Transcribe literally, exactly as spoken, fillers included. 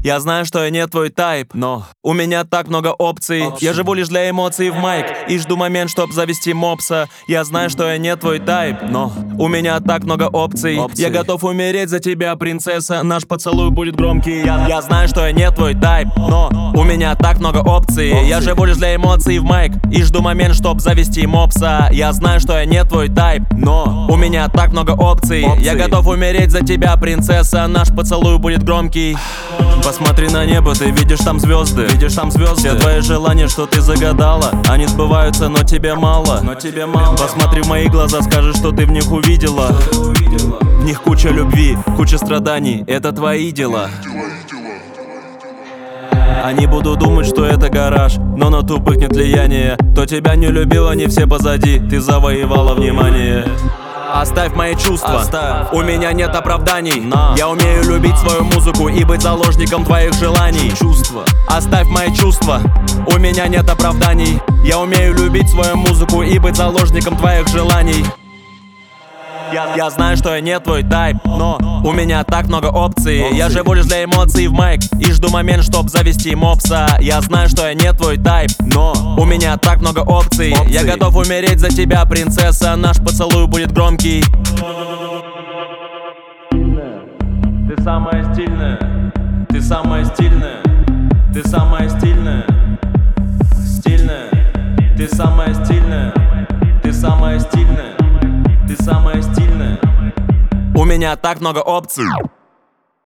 Я знаю, что я не твой тайп, но у меня так много опций. Я живу лишь для эмоций в майк и жду момент, чтоб завести мопса. Я знаю, что я не твой тайп, но у меня так много опций. Я готов умереть за тебя, принцесса. Наш поцелуй будет громкий. Я, я знаю, что я не твой тайп, но у меня так много опций. Я живу лишь для эмоций в майк и жду момент, чтоб завести мопса. Я знаю, что я не твой тайп, но у меня так много опций. Я готов умереть за тебя, принцесса. Наш поцелуй будет громкий. Посмотри на небо, ты видишь там звезды, видишь там звезды. Все твои желания, что ты загадала, они сбываются, но тебе мало, но тебе мало. Посмотри в мои глаза, скажи, что ты в них увидела. В них куча любви, куча страданий, это твои дела. Они будут думать, что это гараж, но на тупых нет влияния. Кто тебя не любил, они все позади, ты завоевала внимание. Оставь мои чувства, Оставь. У меня нет оправданий. Но. Я умею любить свою музыку и быть заложником твоих желаний. Чувства. Оставь мои чувства, у меня нет оправданий. Я умею любить свою музыку и быть заложником твоих желаний. Я, я знаю, что я не твой тайп, но у меня так много опций. опций. Я живу лишь для эмоций в майк и жду момент, чтоб завести мопса. Я знаю, что я не твой тайп, но у меня так много опций. опций. Я готов умереть за тебя, принцесса. Наш поцелуй будет громкий. Ты самая стильная, ты самая стильная, ты самая стильная, стильная, ты самая стильная, ты самая стильная. Ты самая стильная. У меня так много опций.